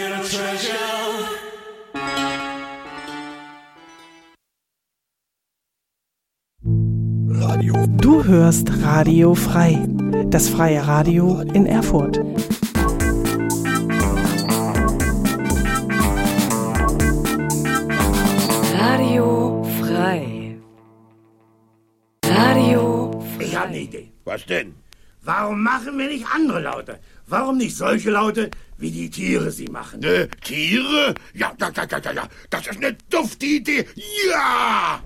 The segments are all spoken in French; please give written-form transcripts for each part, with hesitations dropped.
little treasure. Du hörst Radio Frei, das freie Radio in Erfurt. Radio Frei. Radio Frei. Ich habe eine Idee. Was denn? Warum machen wir nicht andere Laute? Warum nicht solche Laute, wie die Tiere sie machen? Tiere? Ja, das ist eine dufte Idee. Ja!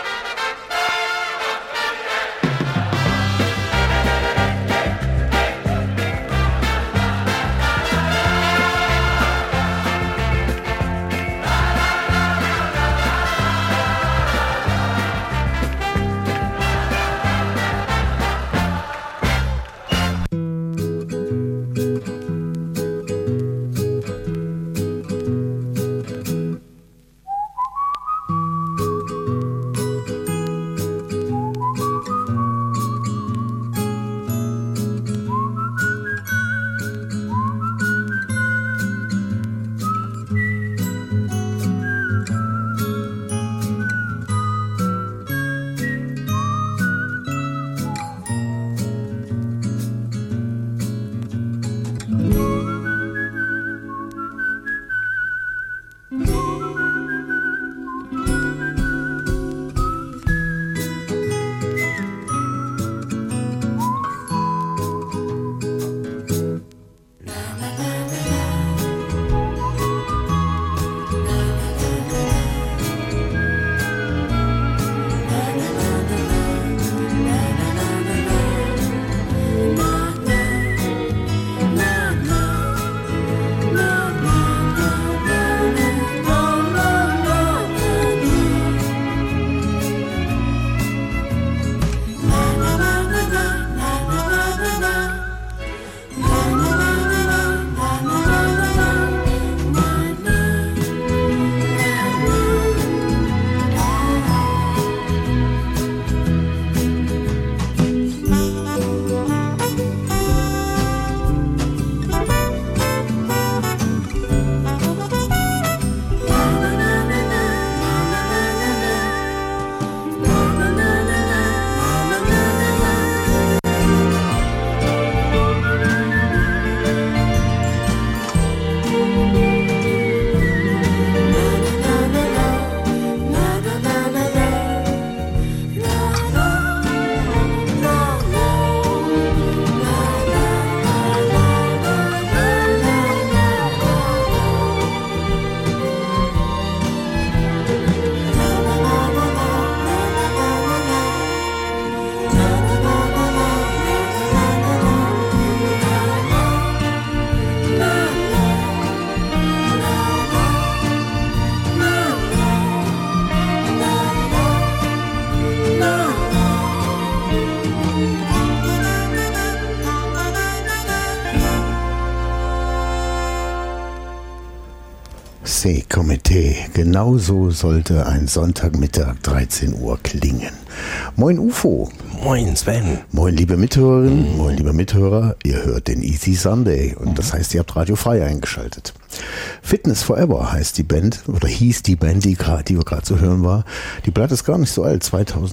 Komitee. Genauso sollte ein Sonntagmittag 13 Uhr klingen. Moin UFO. Moin Sven. Moin liebe Mithörerinnen, moin liebe Mithörer. Ihr hört den Easy Sunday und das heißt, ihr habt Radio Frei eingeschaltet. Fitness Forever heißt die Band oder hieß die Band, die wir gerade zu hören war. Die Platte ist gar nicht so alt,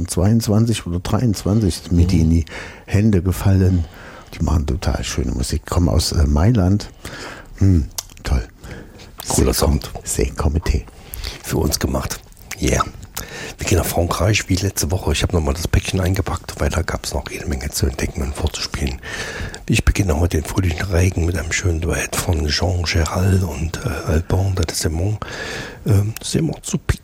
2022 oder 2023 ist mir die in die Hände gefallen. Die machen total schöne Musik, kommen aus Mailand. Toll. Cooler Sound. Komitee. Für uns gemacht. Yeah. Wir gehen nach Frankreich wie letzte Woche. Ich habe nochmal das Päckchen eingepackt, weil da gab es noch jede Menge zu entdecken und vorzuspielen. Ich beginne heute den fröhlichen Regen mit einem schönen Duett von Jean Gérald und Alban de Semon. C'est mon soupi.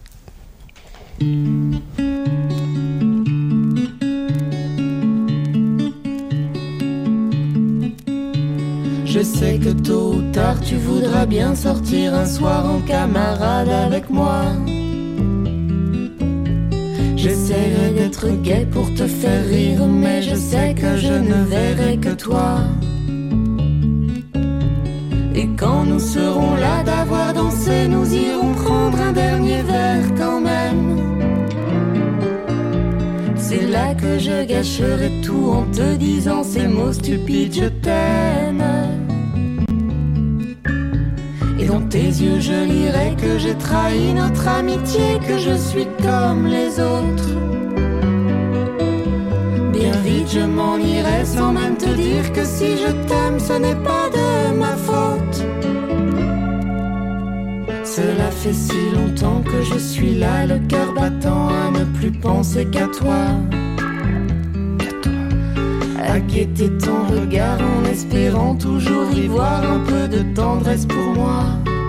Je sais que tôt ou tard tu voudras bien sortir un soir en camarade avec moi. J'essaierai d'être gai pour te faire rire, mais je sais que je ne verrai que toi. Et quand nous serons là d'avoir dansé, nous irons prendre un dernier verre quand même. C'est là que je gâcherai tout en te disant ces mots stupides, je t'aime. Et dans tes yeux je lirai que j'ai trahi notre amitié, que je suis comme les autres. Bien vite je m'en irai sans même te dire que si je t'aime ce n'est pas de ma faute. Cela fait si longtemps que je suis là, le cœur battant à ne plus penser qu'à toi. À guetter ton regard en espérant toujours y voir un peu de tendresse pour moi.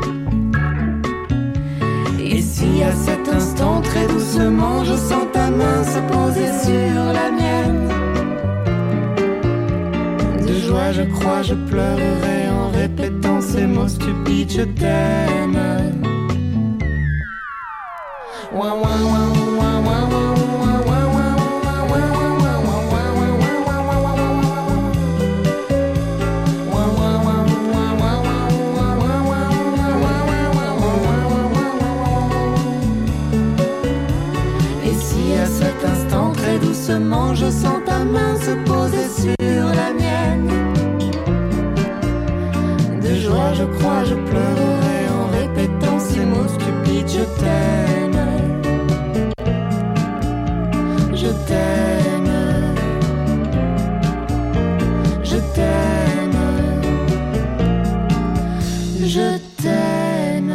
Et si à cet instant très doucement je sens ta main se poser sur la mienne, de joie je crois je pleurerai en répétant ces mots stupides, je t'aime. Ouah, ouah, ouah, ouah, ouah, ouah. Doucement, je sens ta main se poser sur la mienne. De joie, je crois, je pleurerai en répétant ces mots stupides. Je t'aime, je t'aime, je t'aime, je t'aime.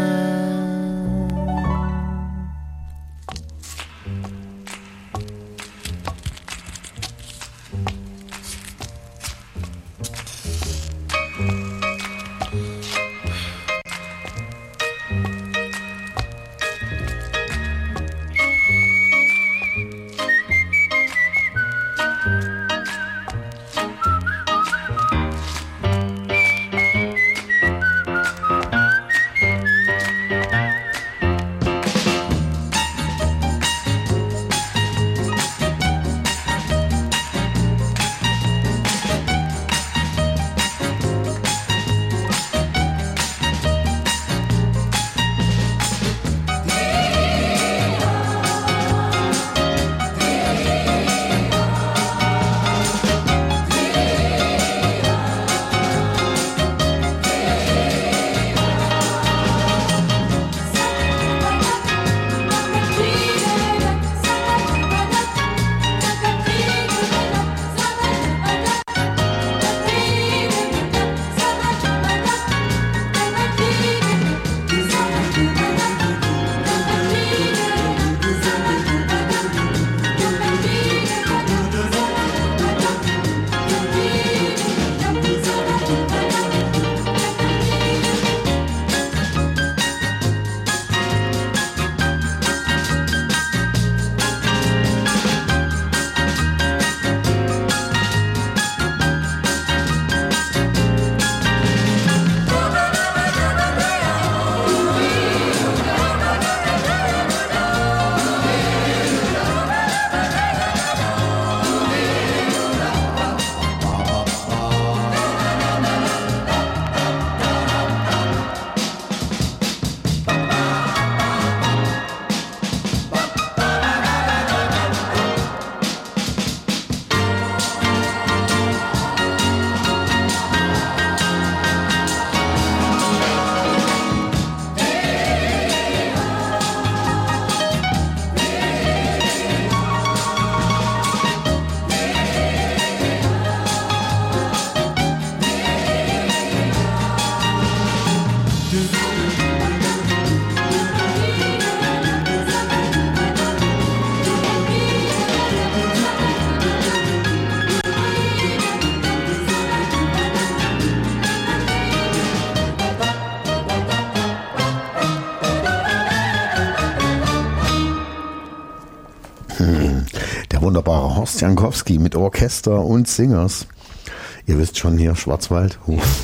Der wunderbare Horst Jankowski mit Orchester und Singers. Ihr wisst schon hier, Schwarzwald.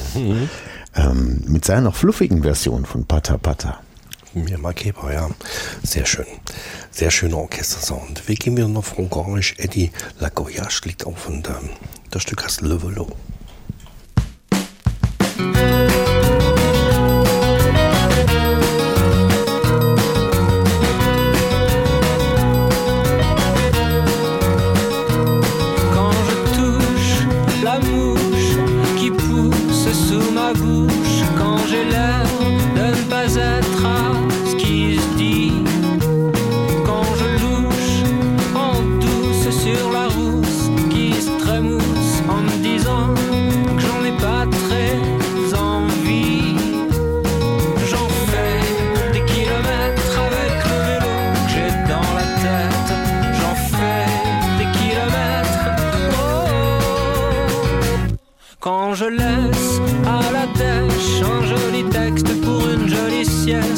Mit seiner fluffigen Version von Pata Pata. Mir Markeber, ja. Sehr schön. Sehr schöner Orchestersound. Wir gehen wieder nach Frankreich. Eddie Lagoyage liegt auf und das Stück heißt Le Velo. Quand j'ai l'air de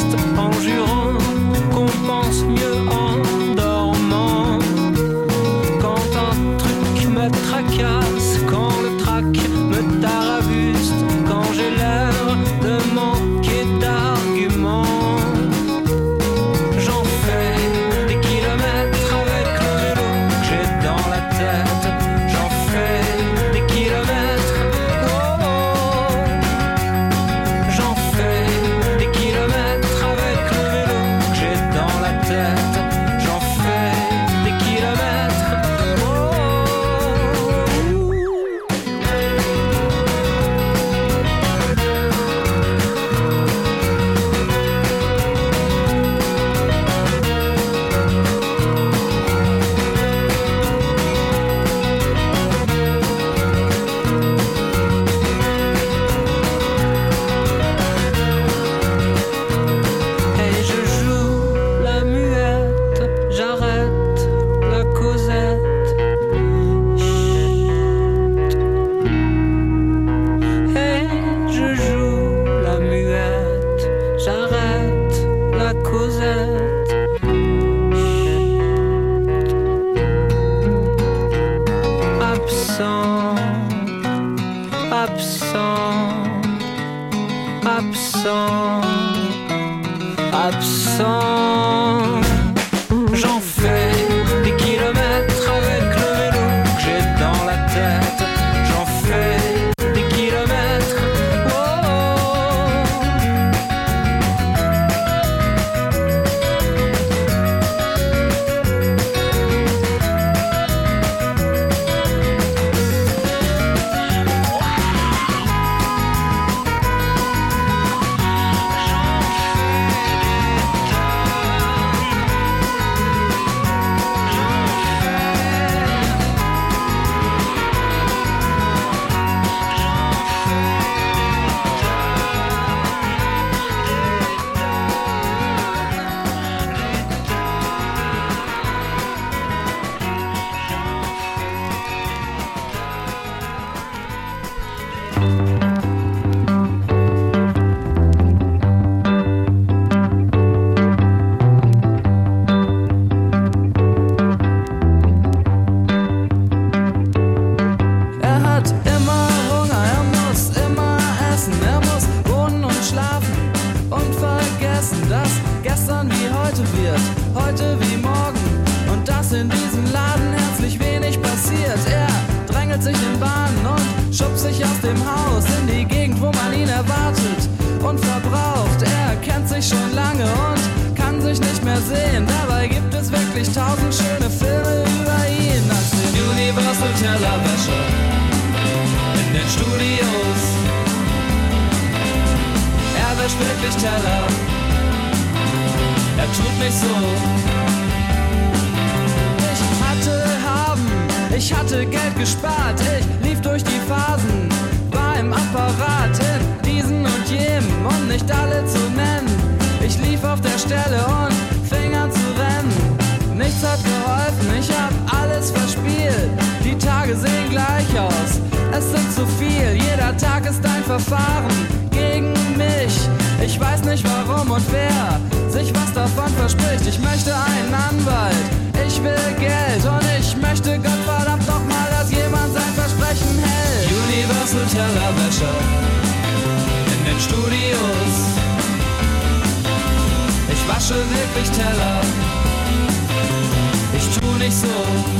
reste en jurant qu'on pense mieux en dormant. Quand un truc me tracasse, quand le trac me tarabuste, quand j'ai l'air de manquer d'arguments, j'en fais des kilomètres avec le vélo que j'ai dans la tête. J'en fais des kilomètres, oh, oh. J'en fais des kilomètres avec le vélo que j'ai dans la tête. J'en fais des kilomètres, oh, oh. Et je joue la muette, j'arrête la causette. Chut. Et je joue la muette, j'arrête la causette. Chut. Absent, absent, absent. Absent, j'en fais des kilomètres avec le vélo que j'ai dans la tête. J'en fais des kilomètres, oh, oh. Er hat immer Hunger, er muss immer essen, er muss wohnen und schlafen und vergessen, dass gestern wie heute wird, heute wie morgen und dass in diesem Laden herzlich wenig passiert. Er drängelt sich in Bahnen und schubst sich aus dem Haus in die Gegend, wo man ihn erwartet und verbraucht. Er kennt sich schon lange und kann sich nicht mehr sehen. Dabei gibt es wirklich 1000 schöne Filme über ihn. Als den Universal Tellerwäscher in den Studios. Er wäscht wirklich Teller, er tut nicht so. Ich hatte Geld gespart, ich lief durch die Phasen, war im Apparat in diesen und jenem, um nicht alle zu nennen. Ich lief auf der Stelle und fing an zu rennen. Nichts hat geholfen, ich hab alles verspielt. Die Tage sehen gleich aus, es sind zu viel. Jeder Tag ist ein Verfahren gegen mich. Ich weiß nicht warum und wer sich was davon verspricht. Ich möchte einen Anwalt, ich will Geld und ich möchte Gott verdammt noch mal, dass jemand sein Versprechen hält. Universal Tellerwäscher in den Studios. Ich wasche wirklich Teller, ich tu nicht so.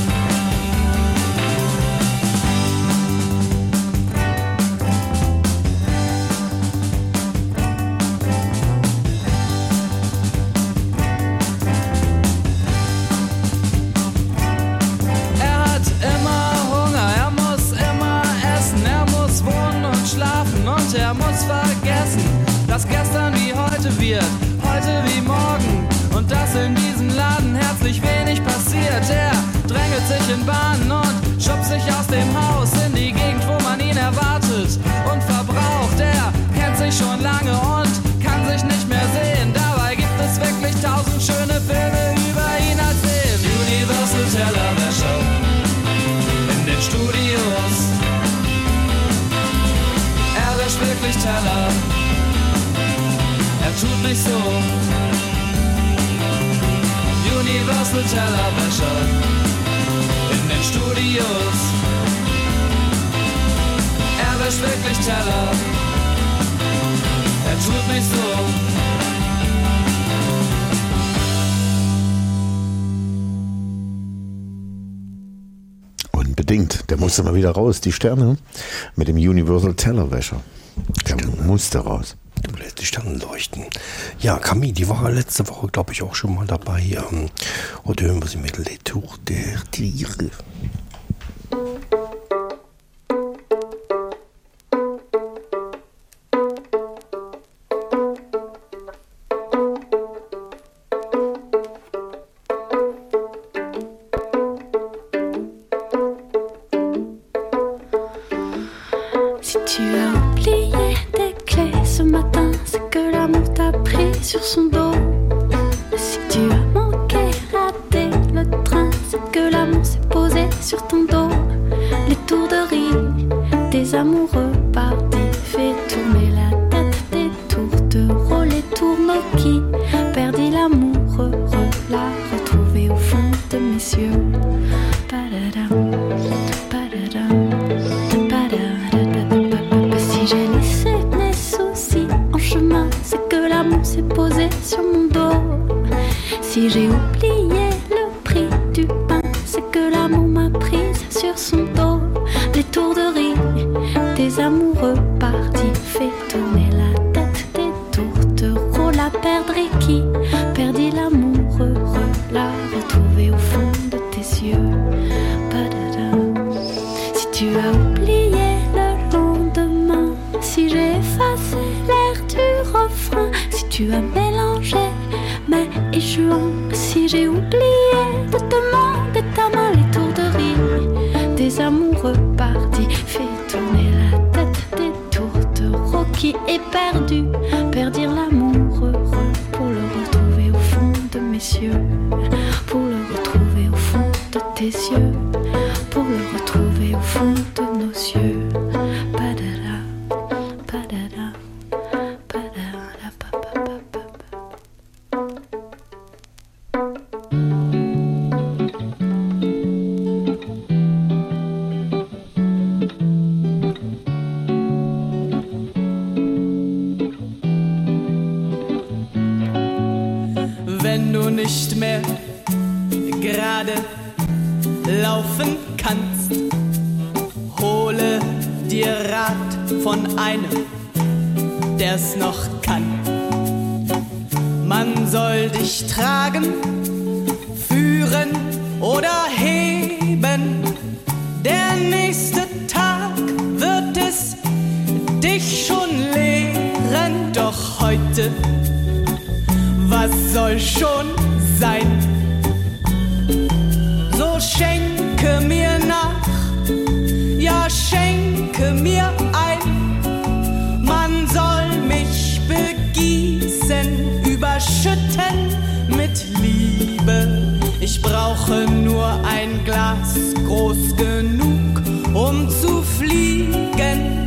Er muss vergessen, dass gestern wie heute wird, heute wie morgen und dass in diesem Laden herzlich wenig passiert. Er drängelt sich in Bahnen und schubst sich aus dem Haus in die Gegend, wo man ihn erwartet und verbraucht. Er kennt sich schon lange und kann sich nicht mehr sehen. Dabei gibt es wirklich 1000 schöne Filme über ihn als den Universal Tellerwäscher in den Studios. Er wäscht wirklich Teller, er tut nicht so. Universal Tellerwäscher in den Studios. Er wäscht wirklich Teller, er tut nicht so. Unbedingt, der musste mal wieder raus. Die Sterne mit dem Universal Tellerwäscher. Der musste raus. Du lässt die Sterne leuchten. Ja, Camille, die war letzte Woche, glaube ich, auch schon mal dabei. Und hören wir sie mit Les Tours der Tiere. Sur son dos. Si tu as manqué, raté le train, c'est que l'amour s'est posé sur ton dos. Les tours de riz des amoureux partis, fait tourner la tête des tourtereaux, les tourneaux qui perdit l'amour, l'a retrouvé au fond de mes cieux. Padadam, padadam, padadam. Si j'ai laissé mes soucis en chemin, c'est que l'amour s'est posé sur mon dos. Si j'ai oublié le prix du pain, c'est que l'amour m'a prise sur son dos. Les tours de riz des amoureux partis, fait tourner la tête des tourtereaux, la perdrix qui perdit l'amour, l'a retrouvé au fond de tes yeux. Padadam. Si tu as oublié le lendemain, si j'ai effacé l'air du refrain, si tu as mélangé mai et juin, si j'ai oublié de te demander ta main, les tours de riz des amoureux partis, fait tourner la tête des tourtereaux qui est perdu, perdirent l'amour heureux pour le retrouver au fond de mes cieux, pour le retrouver au fond de tes yeux, pour le retrouver au fond de nos yeux. Padada, padada, padada, padada. Wenn du nicht mehr gerade laufen kannst, hole dir Rat von einem, der's noch kann. Man soll dich tragen, führen oder heben. Der nächste Tag wird es dich schon lehren. Doch heute, was soll schon sein? So schenke mir nach, ja schenke mir ein. Man soll mich begießen, überschütten mit Liebe. Ich brauche nur ein Glas groß genug, um zu fliegen.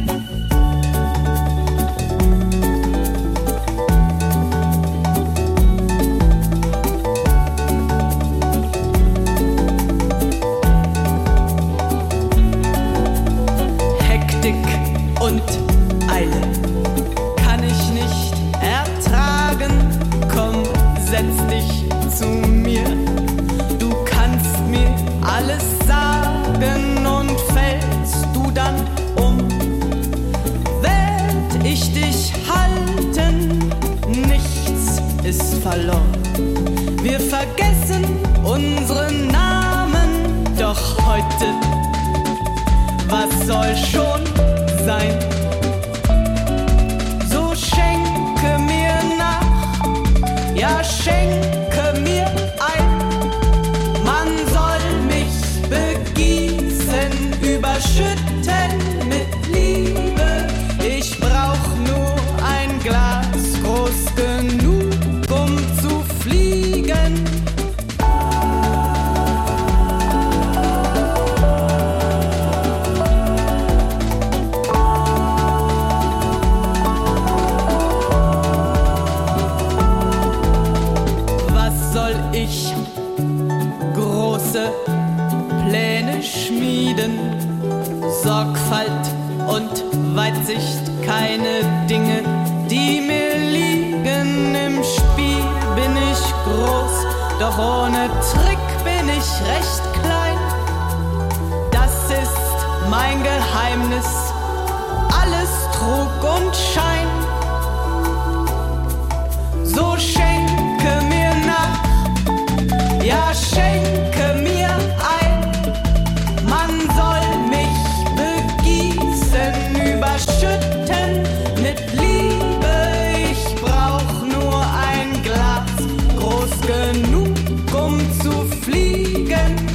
Und Eile kann ich nicht ertragen. Komm, setz dich zu mir. Du kannst mir alles sagen und fällst du dann um. Werd ich dich halten, nichts ist verloren. Wir vergessen unsere Namen, doch heute, was soll schon sein? So schenke mir nach, ja schenke mir ein. Man soll mich begießen, überschütten mit Liebe. Ich brauch nur ein Glas groß genug, um zu fliegen. soll ich große Pläne schmieden. Sorgfalt und Weitsicht, keine Dinge, die mir liegen. Im Spiel bin ich groß, doch ohne Trick bin ich recht klein. Das ist mein Geheimnis, alles Trug und Schein. So schenke mir nach, ja schenke mir ein. Man soll mich begießen, überschütten mit Liebe. Ich brauch nur ein Glas, groß genug, um zu fliegen.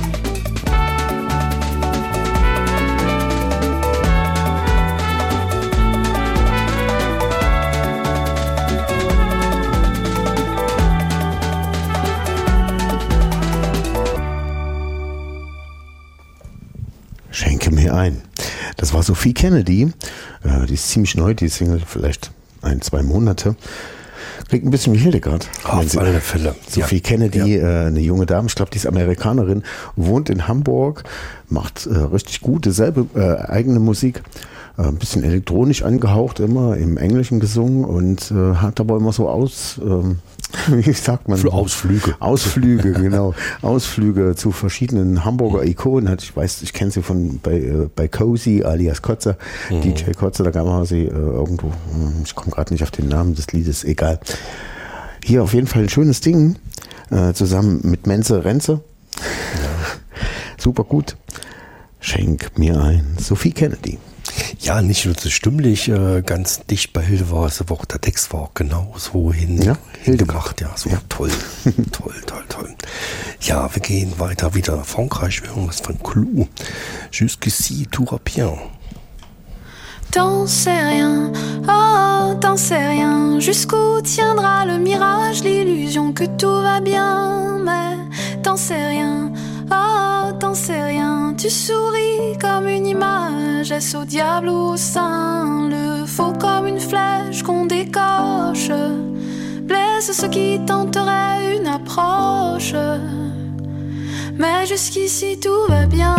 Schenke mir ein. Das war Sophie Kennedy. Die ist ziemlich neu, die Single, vielleicht 1-2 Monate. Klingt ein bisschen wie Hildegard. Auf alle Fälle. Sophie Kennedy, eine junge Dame, ich glaube, die ist Amerikanerin, wohnt in Hamburg, macht richtig gute, selber eigene Musik. Ein bisschen elektronisch angehaucht, immer im Englischen gesungen und hat aber immer so wie sagt man? Ausflüge. Ausflüge, genau. Ausflüge zu verschiedenen Hamburger Ikonen. Ich kenne sie bei Cozy alias Kotzer, DJ Kotzer, da gab man sie irgendwo, ich komme gerade nicht auf den Namen des Liedes, egal. Hier auf jeden Fall ein schönes Ding, zusammen mit Menze Renze. Ja. Super gut. Schenk mir ein. Sophie Kennedy. Ja, nicht nur so stimmlich, ganz dicht bei Hilde war es, aber auch der Text war auch genau so hingebracht. Ja, so toll. toll. Ja, wir gehen weiter wieder nach Frankreich. Wir hören was von Clou. Jusqu'ici, tout va bien. T'en sais rien, oh, t'en sais rien. Jusqu'où tiendra le mirage, l'illusion que tout va bien. Mais t'en sais rien, oh, t'en sais rien. Tu souris comme une image, est-ce au diable ou au saint? Le faux comme une flèche qu'on décoche blesse ceux qui tenteraient une approche. Mais jusqu'ici tout va bien.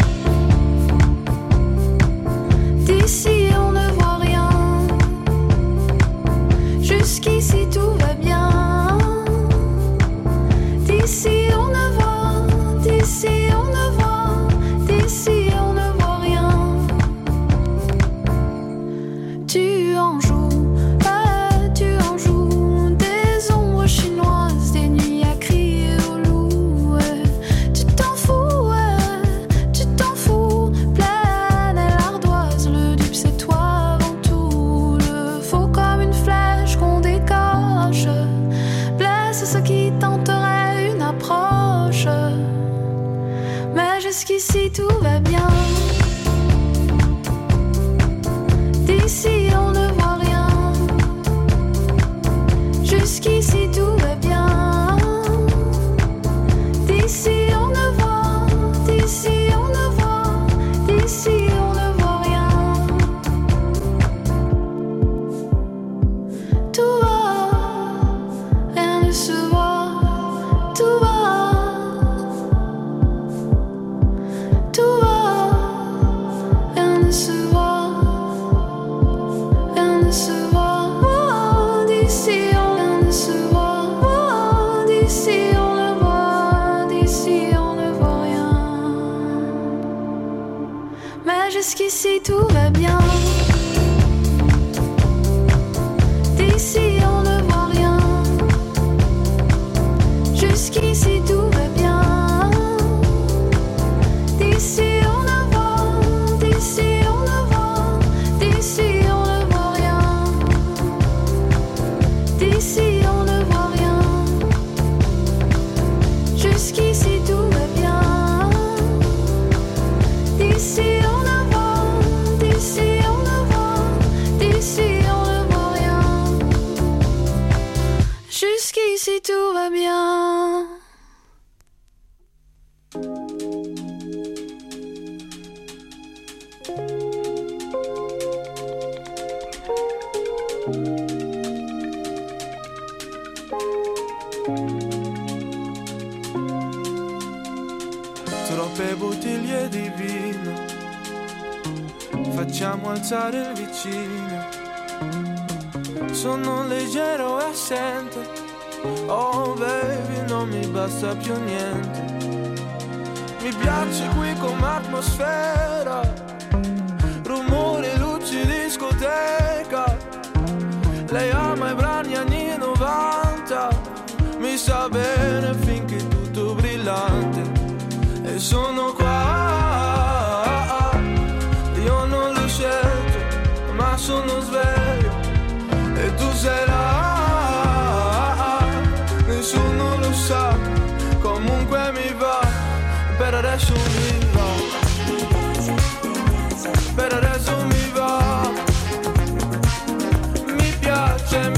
D'ici on ne voit rien. Jusqu'ici tout va bien. D'ici on ne voit, d'ici on ne voit, d'ici on ne voit rien. Tu en joues des ombres chinoises, des nuits à crier au loup. Tu t'en fous, pleine et l'ardoise. Le dupe c'est toi avant tout. Le faux comme une flèche qu'on décoche blesse ceux qui tenteraient une approche. Mais jusqu'ici tout va bien. D'ici on ne voit rien. Jusqu'ici tout va bien. D'ici on ne voit, d'ici on ne voit, d'ici on ne voit rien. Tout va, rien ne se voit. Tout va, rien ne se voit. Rien ne se voit. Oh, d'ici rien ne se voit. Oh, d'ici on ne voit. D'ici on ne voit rien. Mais jusqu'ici tout va bien. D'ici on ne voit rien. Jusqu'ici tout va bien. D'ici on ne voit. D'ici on ne voit. D'ici on ne voit rien. D'ici on ne voit rien. Jusqu'ici tout va bien. D'ici on ne voit. D'ici on ne voit. D'ici on ne voit rien. Jusqu'ici tout va bien. troppe bottiglie di vino, facciamo alzare il vicino. Sono leggero e assente, oh baby non mi basta più niente. Mi piace qui come atmosfera, rumori, luci, discoteca. Lei ama i brani anni 90, mi sa bene finché tutto brillante. E sono qua, io non l'ho scelto, ma sono sveglio. E tu sei là, nessuno lo sa, comunque mi va, per adesso mi va, per adesso mi va. Mi piace,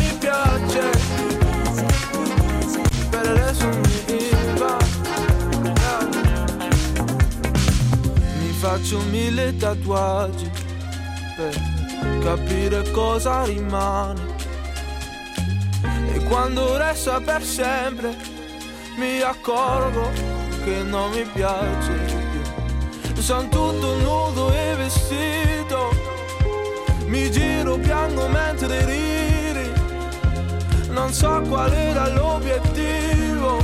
per adesso mi va. Mi faccio 1000 tatuaggi per capire cosa rimane, e quando resta per sempre mi accorgo che non mi piace più. Sono tutto nudo e vestito, mi giro, piango mentre ridi, non so qual era l'obiettivo,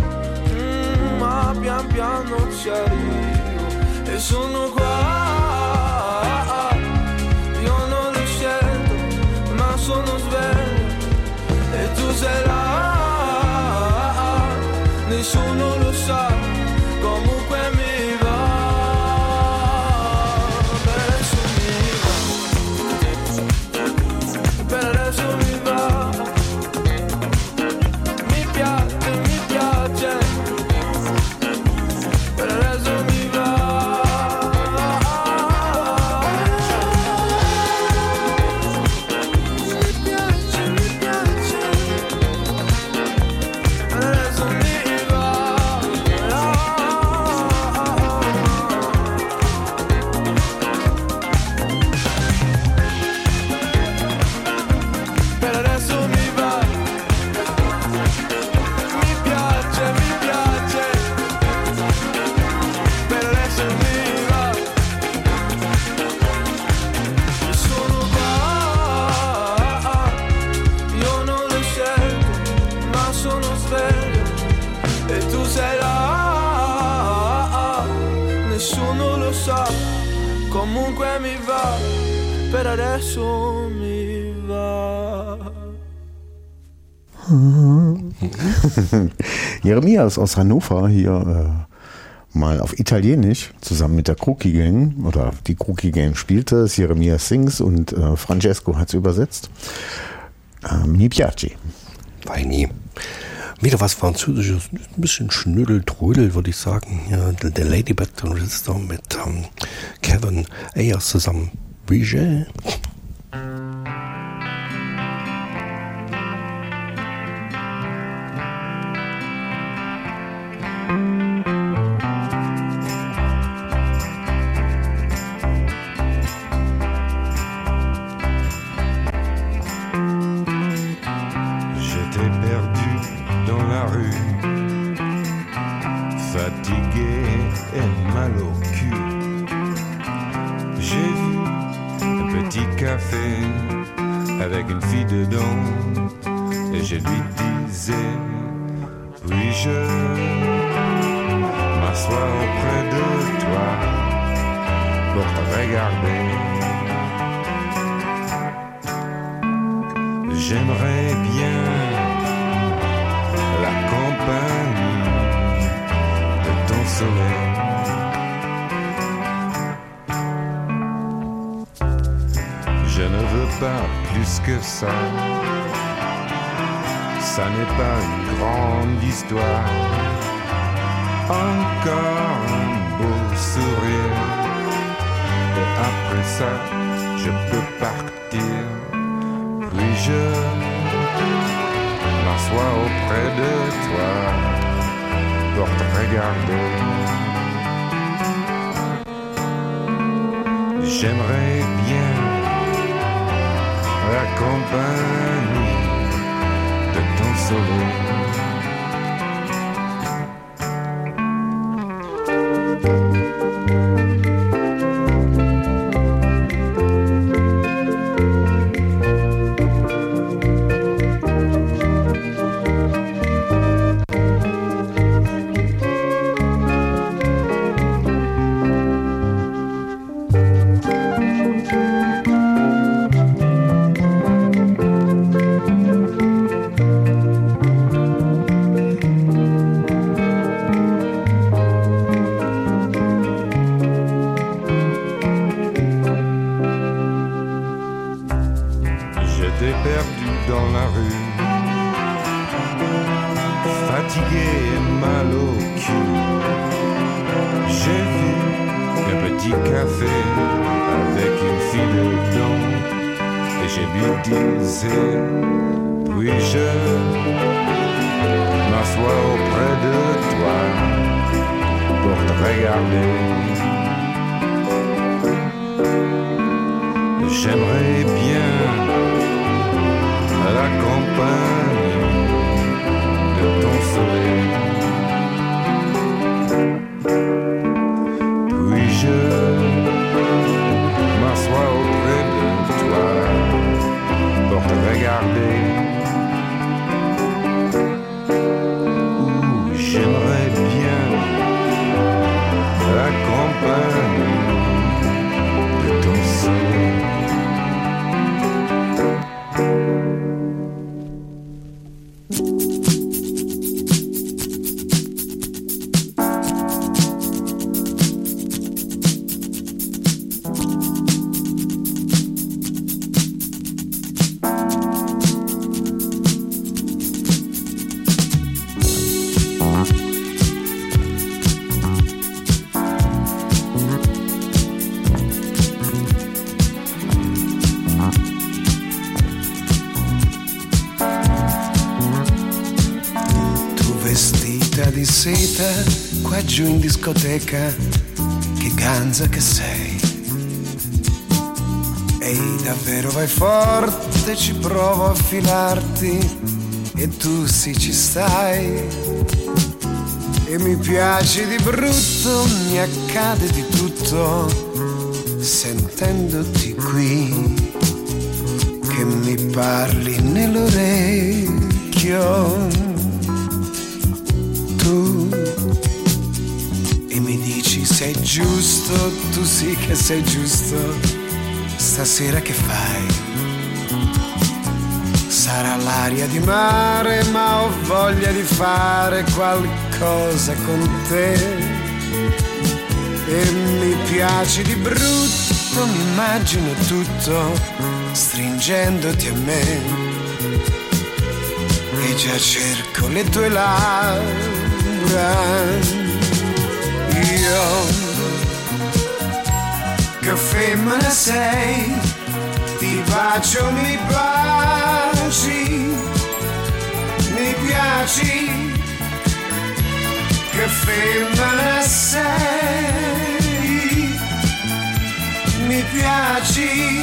ma pian piano ci arrivo. E sono qua, io non l'ho scelto, ma sono sveglio. E tu sei là, nessuno lo sa, comunque mi va, per adesso mi va, per adesso mi va. Mi piace, per adesso mi va. Comunque mi va, per adesso mi va. Jeremias aus Hannover hier mal auf Italienisch zusammen mit der Crookie Gang, oder die Crookie Gang spielte es, Jeremias sings und Francesco hat es übersetzt. Mi piace. Weini. Wieder was Französisches, ein bisschen Schnödel-Trödel, würde ich sagen. Ja, der Ladybird Register mit Kevin Ayers zusammen. Brigitte. Avec une fille dedans, et je lui disais, puis-je m'asseoir auprès de toi pour te regarder. J'aimerais bien la compagnie de ton soleil. Je ne veux pas plus que ça, ça n'est pas une grande histoire. Encore un beau sourire, et après ça, je peux partir. Puis je m'assois auprès de toi pour te regarder. J'aimerais bien la compagnie de ton soleil. fatigué et mal au cul. J'ai vu un petit café avec une fille dedans et je lui disais, puis-je m'asseoir auprès de toi pour te regarder. J'aimerais bien la compagnie de ton soleil. Puis-je m'asseoir auprès de toi pour te regarder. J'aimerais bien la compagnie de ton soleil. Di seta qua giù in discoteca, che ganza che sei. Ehi, davvero vai forte, ci provo a filarti e tu sì ci stai. E mi piaci di brutto, mi accade di tutto sentendoti qui, che mi parli nell'orecchio e mi dici sei giusto, tu sì che sei giusto, stasera che fai? Sarà l'aria di mare, ma ho voglia di fare qualcosa con te. E mi piaci di brutto, mi immagino tutto stringendoti a me, e già cerco le tue labbra. Io, che femmina sei, ti bacio, mi baci, mi piaci, che femmina sei, mi piaci.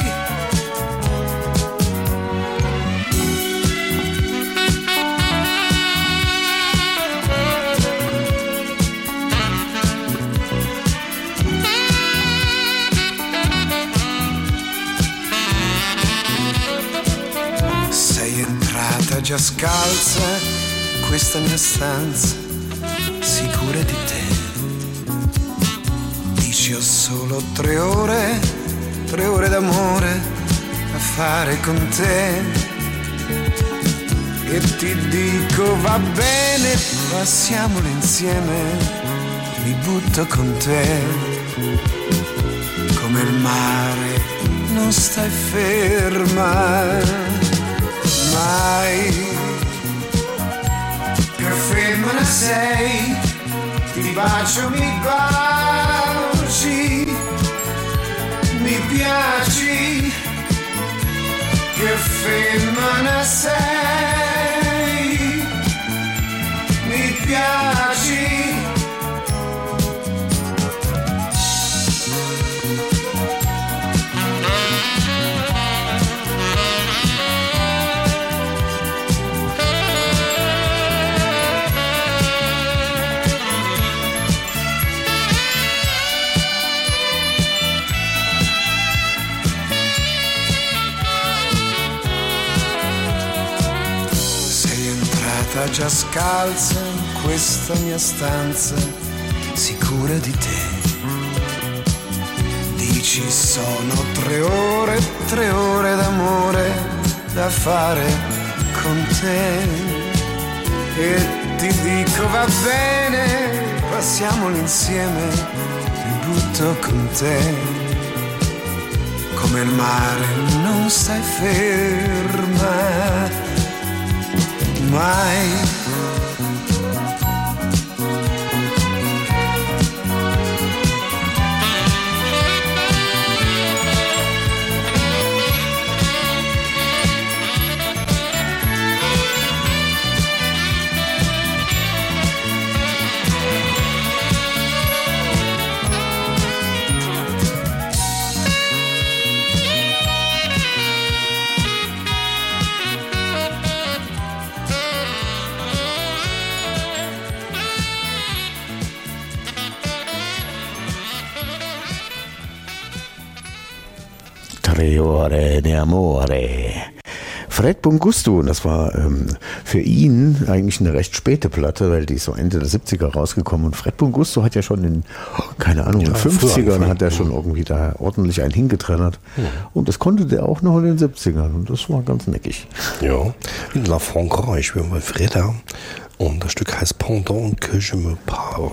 Già scalza questa mia stanza, sicura di te. Dici ho solo 3 ore d'amore a fare con te. E ti dico va bene, passiamolo insieme, mi butto con te. Come il mare non stai ferma mai, che femmina sei, ti bacio, mi baci, mi piaci, che femmina sei, mi piaci. Già scalza in questa mia stanza, sicura di te. Dici sono 3 ore d'amore da fare con te. E ti dico va bene, passiamolo insieme, mi butto con te. Come il mare non stai ferma mai, Ore, ore, de amore. Fred Bungusto, das war für ihn eigentlich eine recht späte Platte, weil die ist so Ende der 70er rausgekommen. Und Fred Bungusto hat ja schon in, keine Ahnung, in den 50ern hat er schon irgendwie da ordentlich einen hingetrennert. Ja. Und das konnte der auch noch in den 70ern. Und das war ganz neckig. Ja, in La Francraise, ich bin bei Freda. Und das Stück heißt Pendant que je me parle.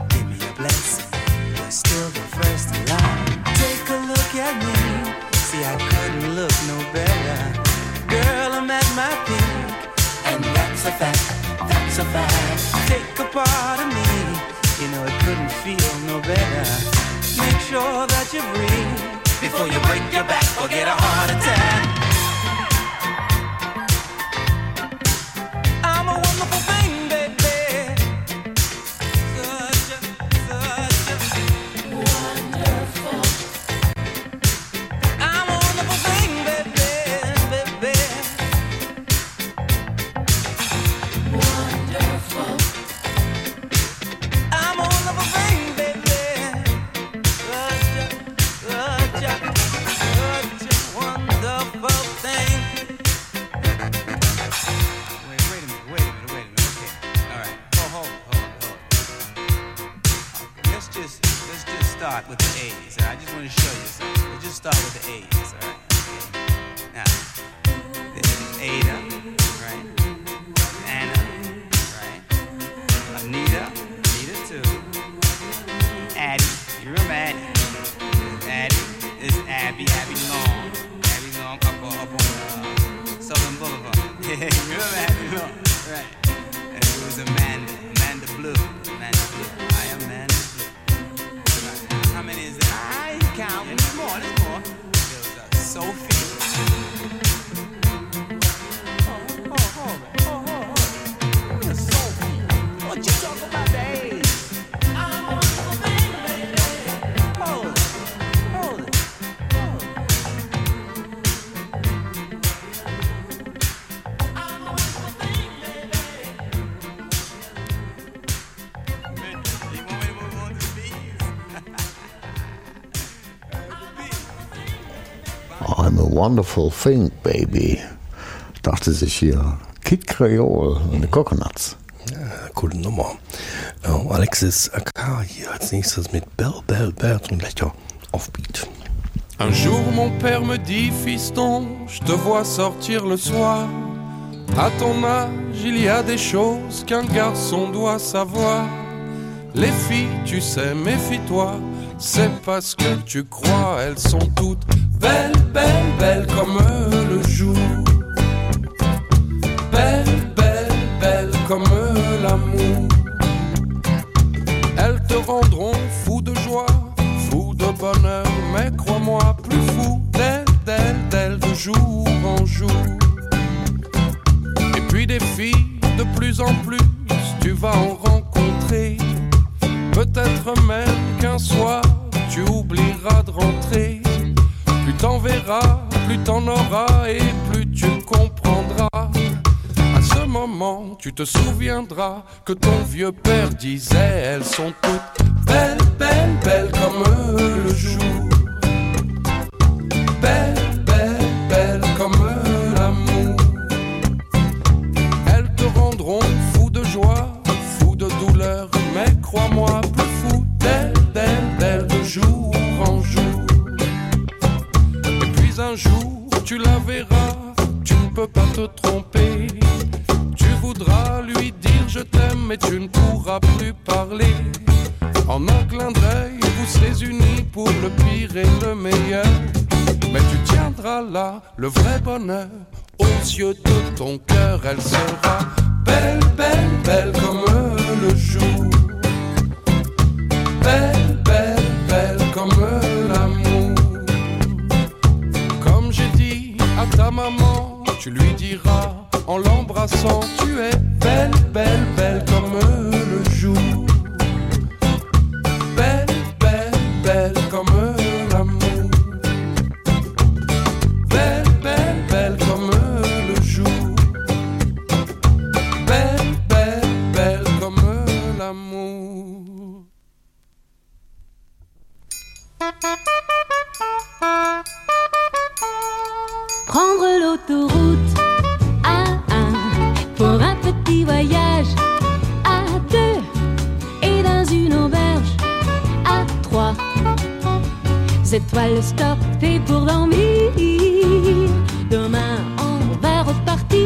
See, I that's a fact, that's a fact. Take a part of me, you know it couldn't feel no better. Make sure that you breathe before you break your back or get a heart attack. I'm a wonderful thing, baby. Such a wonderful. I'm a wonderful thing, baby. Wonderful. I'm a wonderful thing, baby. Such a wonderful thing. Wait a minute. Okay. All right. Hold. Let's just start with the A's. All right? I just want to show you something. We'll just start with the A's. All right. Okay. Now, this is Ada, right? Anna, right? Anita too. Addie, you remember Addie? This is Addie. Abby Long, up on Southern Boulevard. Yeah, you remember Abby Long, right? And it was Amanda Blue. I am Amanda Blue. Right. How many is there? I ain't counting. There's more. There was Sophie. Hold on. Sophie. What you talking about, babe? I'm a wonderful thing, baby. Hold it. I'm a wonderful thing, baby. Dachte sich hier Kid Creole und the Coconuts. Ja, coole Nummer. Alexis Akar hier als nächstes mit Belle und leichter Offbeat. Un jour mon père me dit, fiston, je te vois sortir le soir. À ton âge, il y a des choses qu'un garçon doit savoir. Les filles, tu sais, méfie-toi, c'est parce que tu crois, elles sont toutes belles comme le jour. Belles comme l'amour. Elles te rendront fou de joie, fou de bonheur, mais crois-moi, plus fou d'elles de jour en jour. Et puis des filles, de plus en plus, tu vas en rencontrer. Peut-être même qu'un soir, tu oublieras de rentrer. Plus t'en verras, plus t'en auras et plus tu comprendras. À ce moment, tu te souviendras que ton vieux père disait, elles sont toutes belles comme le jour. Belles comme l'amour. Elles te rendront fou de joie, fou de douleur, mais crois-moi, plus fou d'elles de jour en jour. Et puis un jour, tu la verras, tu ne peux pas te tromper. Tu voudras lui dire je t'aime, mais tu ne pourras plus parler. En un clin d'œil, vous serez unis pour le pire et le meilleur. Mais tu tiendras là le vrai bonheur aux yeux de ton cœur. Elle sera belle comme le jour. Belle comme l'amour. Comme j'ai dit à ta maman, tu lui diras en l'embrassant, tu es belle comme le jour. Belle comme l'amour. Belle comme le jour. Belle comme l'amour. Prendre l'autoroute A1 pour un petit voyage à 2 et dans une auberge à 3. Étoiles stoppées pour dormir. Demain on va repartir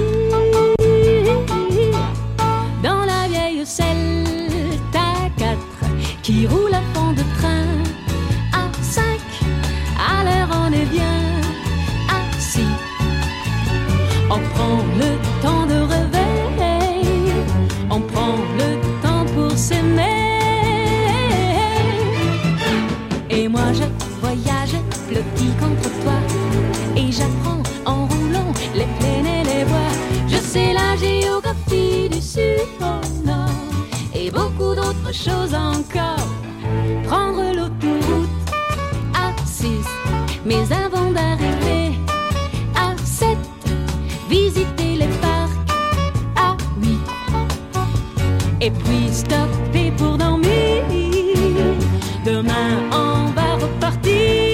dans la vieille Celta 4 qui roule à fond de train. À 5 à l'heure on est bien assis. On prend le temps de rêver d'autres choses encore. Prendre l'autoroute à 6, mais avant d'arriver à 7, visiter les parcs à 8, et puis stopper pour dormir. Demain on va repartir.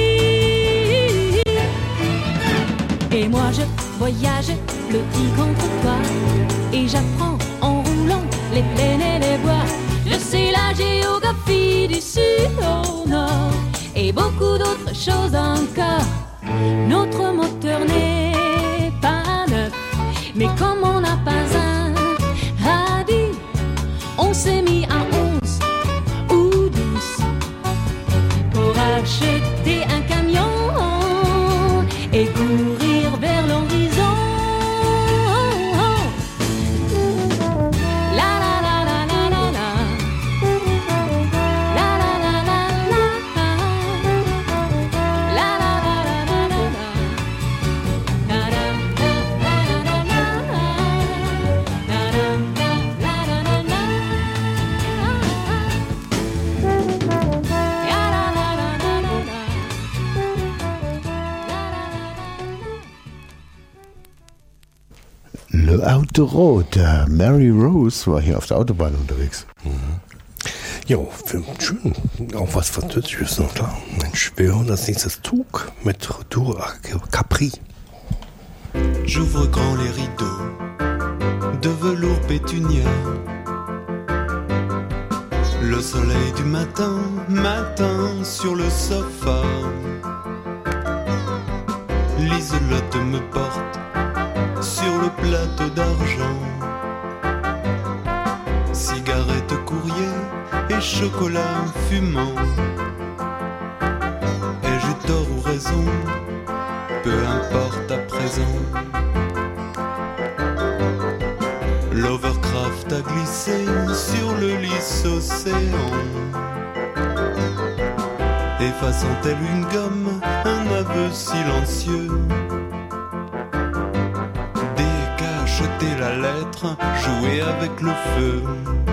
Et moi je voyage le petit contre toi, et j'apprends en roulant les plaines et les bois. Je sais la géographie du sud au nord, et beaucoup d'autres choses encore. Notre moteur n'est pas neuf, mais comme on n'a pas un radis, on s'est mis à 11 ou 12 pour acheter un camion et courir vers l'horizon. Out the Road. Mary Rose war hier auf der Autobahn unterwegs. Ja, schön. Auch was Französisches noch klar. Mensch, wir hören das nächste Zug mit Retour à Capri. J'ouvre grand les rideaux de velours pétunia. Le soleil du matin sur le sofa. Liselotte me porte sur le plateau d'argent. Cigarette, courrier et chocolat fumant. Ai-je tort ou raison? Peu importe à présent. L'Overcraft a glissé sur le lisse océan, effaçant tel une gomme un aveu silencieux. Décacheter la lettre, jouer avec le feu.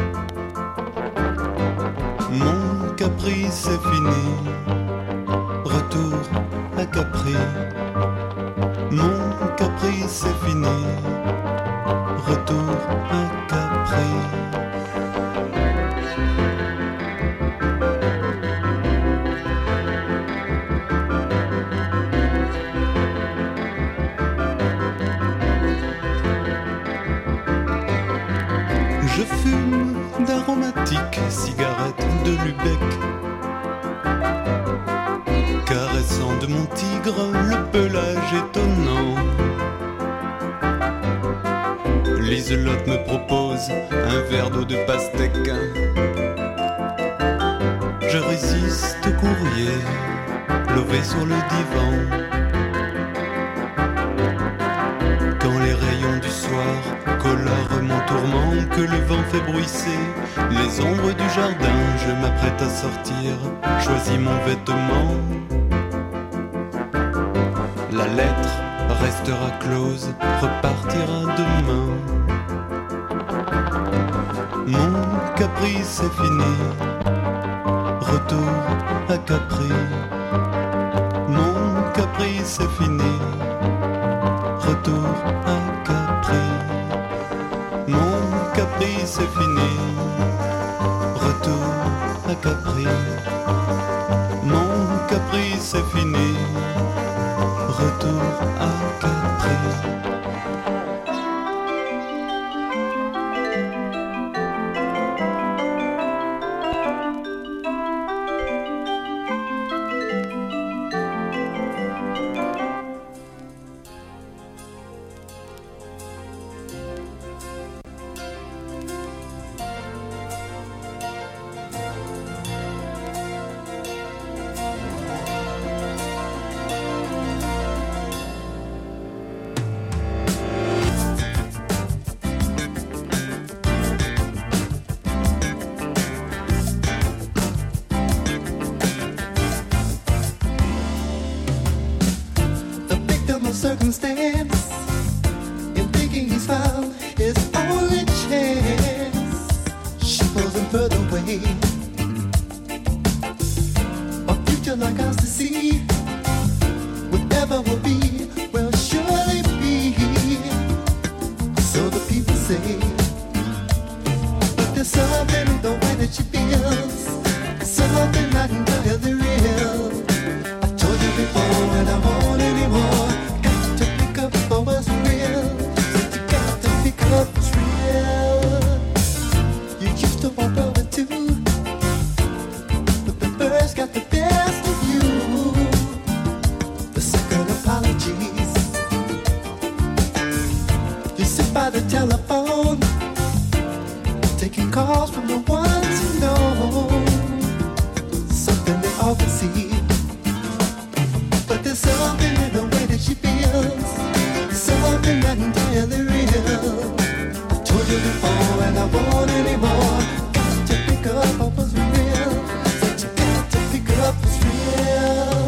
Mon caprice est fini, retour à Capri. Mon caprice est fini, retour à Capri. Je fume d'aromatiques cigarettes de Lübeck, caressant de mon tigre le pelage étonnant. Liselotte me propose un verre d'eau de pastèque. Je résiste au courrier, lové sur le divan. Quand les rayons du soir colorent mon tourment, que le vent fait bruisser les ombres du jardin, je m'apprête à sortir, choisis mon vêtement. La lettre restera close, repartira demain. Mon caprice est fini, retour à Capri. Mon caprice est fini, retour à Capri. Mon caprice est fini, retour à Capri. Mon caprice est fini, retour à Capri. Circumstance in thinking he's found his only chance. frozen further away. A future like ours to see, whatever will be, will surely be. So the people say, but there's something in the way that she feels, something not entirely real. I told you before and I won't anymore. Got to pick up for what's real. You got to pick up what's real. You used to walk over too, but the birds got the best of you. The second apologies. You sit by the telephone, taking calls from the ones you know. Something they all can see, but there's something in the way that she feels, something not entirely real. I told you before and I won't anymore. Got to pick up what was real. Said you got to pick up what's real.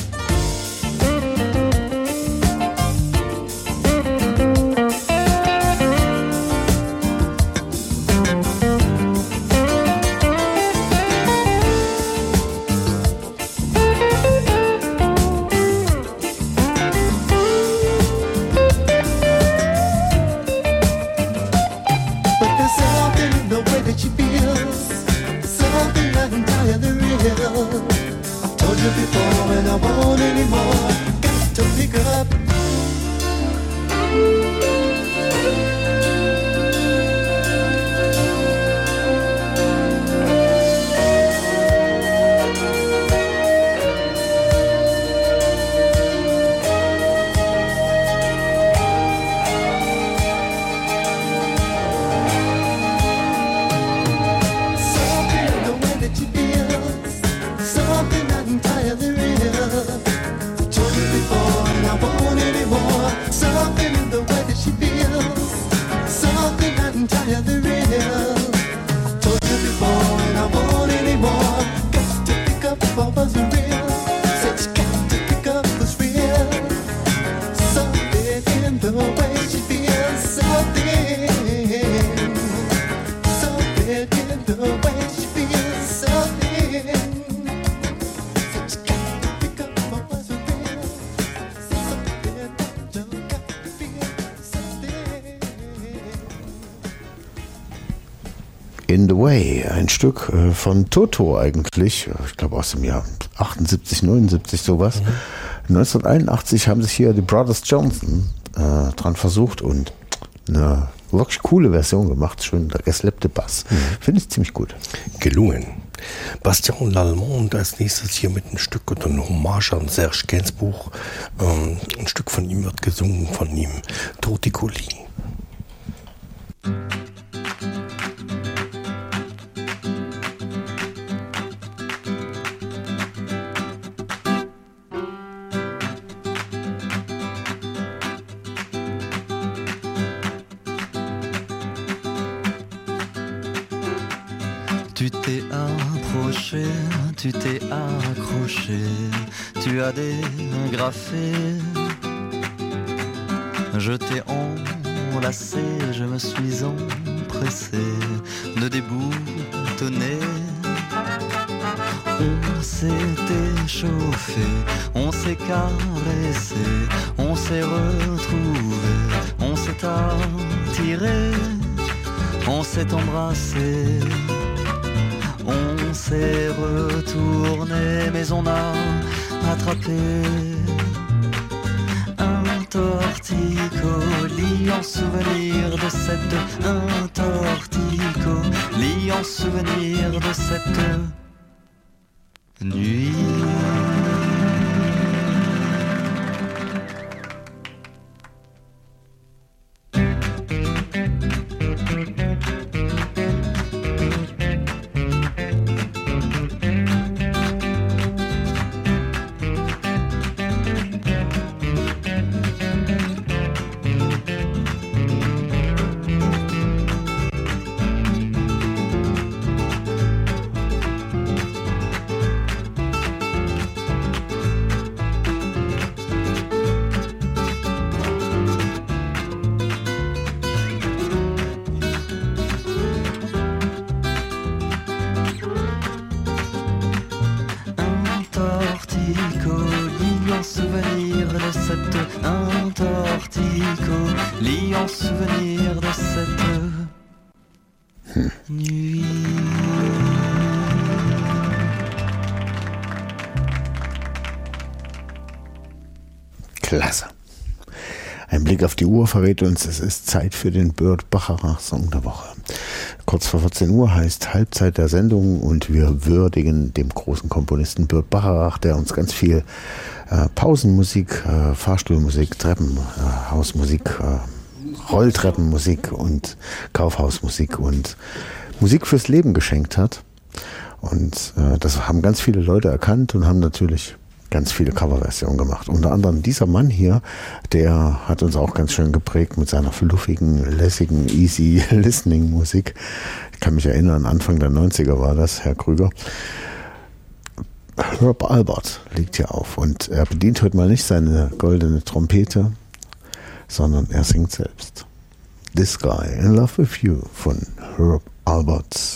I've told you before and I won't anymore. Got to pick up. In the Way, ein Stück von Toto eigentlich, ich glaube aus dem Jahr 78, 79 sowas. 1981 haben sich hier die Brothers Johnson dran versucht und eine wirklich coole Version gemacht, schön der gesläppte Bass. Finde ich ziemlich gut. Gelungen. Bastien Lallement als nächstes hier mit einem Stück oder eine Hommage an Serge Gainsbourg. Ein Stück von ihm wird gesungen, von ihm, Torticolis. Tu t'es approché, tu t'es accroché, tu as dégrafé. Je t'ai enlacé, je me suis empressé de déboutonner. On s'est échauffé, on s'est caressé, on s'est retrouvé, on s'est attiré, on s'est embrassé. On s'est retourné, mais on a attrapé un torticolis en souvenir de cette un torticolis en souvenir de cette nuit. souvenir de cette nuit. Klasse. Ein Blick auf die Uhr verrät uns, es ist Zeit für den Burt Bacharach Song der Woche. Kurz vor 14 Uhr heißt Halbzeit der Sendung und wir würdigen dem großen Komponisten Burt Bacharach, der uns ganz viel Pausenmusik, Fahrstuhlmusik, Treppenhausmusik, Rolltreppenmusik und Kaufhausmusik und Musik fürs Leben geschenkt hat. Und das haben ganz viele Leute erkannt und haben natürlich ganz viele Coverversionen gemacht. Unter anderem dieser Mann hier, der hat uns auch ganz schön geprägt mit seiner fluffigen, lässigen, easy listening Musik. Ich kann mich erinnern, Anfang der 90er war das, Herr Krüger. Herb Alpert liegt hier auf und er bedient heute mal nicht seine goldene Trompete, sondern er singt selbst. This Guy in Love with You von Herb Alpert.